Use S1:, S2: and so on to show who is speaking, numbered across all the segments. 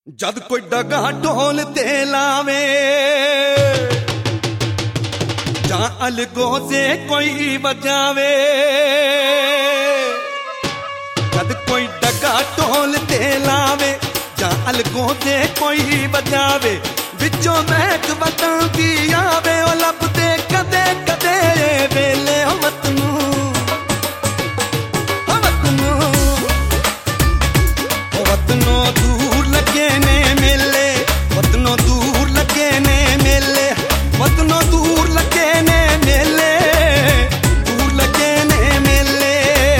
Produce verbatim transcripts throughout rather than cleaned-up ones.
S1: जद कोई डगा ढोल ते लावे जा अलगो से कोई बजावे। जद कोई डगा ढोल ते लावे जा अलगो से कोई बजावे। बिचों महक वतन की आवे ओ लभदे कदे कदे वेले ओ वतनू ओ वतनू ओ वतनों दूर लगे ने मेले। वतनों दूर लगे ने मेले। वतनों दूर लगे ने मेले। दूर लगे ने मेले।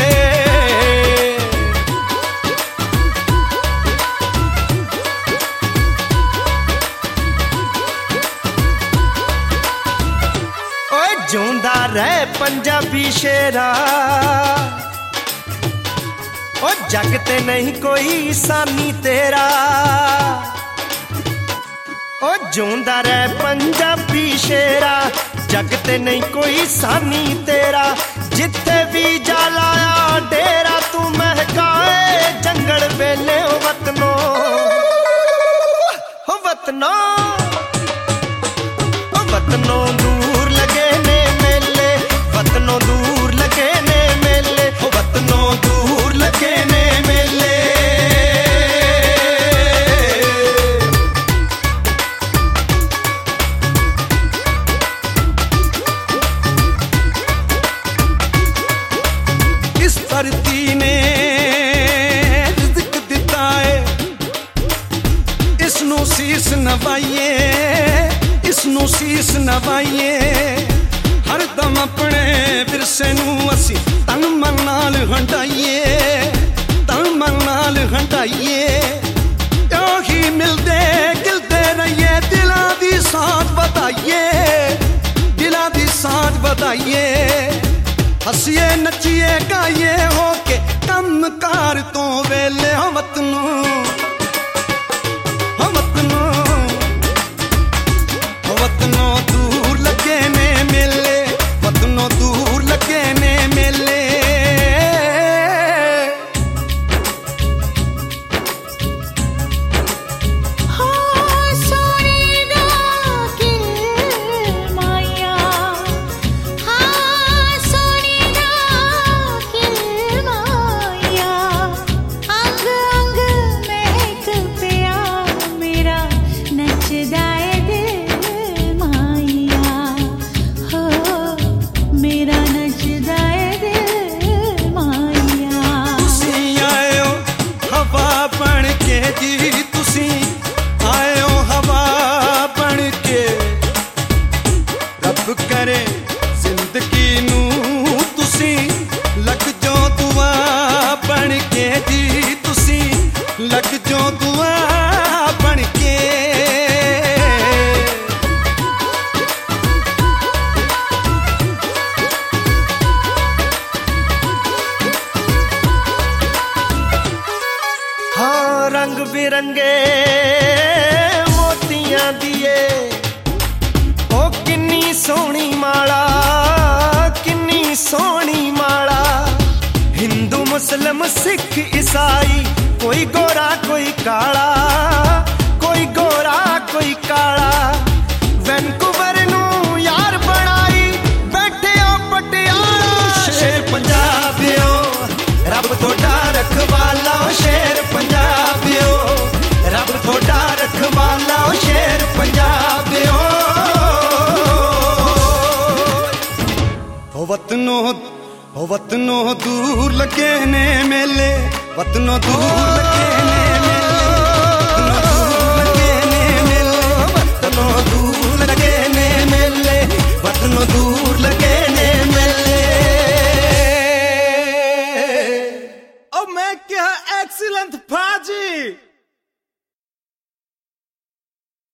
S1: ओए जिंदा रह पंजाबी शेरा ओ जग ते नहीं कोई सानी तेरा। ओ जिंदा रह पंजाबी शेरा जग ते नहीं कोई सानी तेरा। जिथे भी जा लाया डेरा तू महकाए जंगल वेले। ओ वतनों ओ वतनों ओ वतनों दूर लगे ने मेले। वतनों दूर लगे ने मेले। ओ वतनों दूर लगे ने मेले। इस धरती ने रिज़्क दिता है इसनू शीस नवाइए। इसनू शीस नवाइए हर दम अपने विरसे नू असी तन मन नाल हंडाइए। तन मन नाल हंडाइए ही मिलदे गिलदे रहिए। दिलां दी साथ बताइए। दिलां दी साथ बताइए। हसीए नचिए गाइए होके कम कार तो वेले। हो वतनों हो वतनों हो वतनों दूर लगे ने मेले। वतनों दूर लगे ने मेले। करे जिंदगी नू तुसी लग जो दुआ बन के जी। तुसी लग जो दुआ बन के। हाँ रंग बिरंगे मोतियां दिए ओ किन्नी सोहनी माला। किन्नी सोहनी माला। हिंदू मुस्लिम सिख ईसाई कोई गोरा कोई काला। कोई गोरा कोई काला। वैनकूवर नू यार बनाई बैठे ओ पटियाला। शेर पंजाबियो रब थोड़ा रखवाला। शेर पंजाबियो रब थोड़ा रखवाला। शेर पंजाबियो ओ वतनों ओ वतनों दूर लगे ने मेले। वतनों दूर लगे ने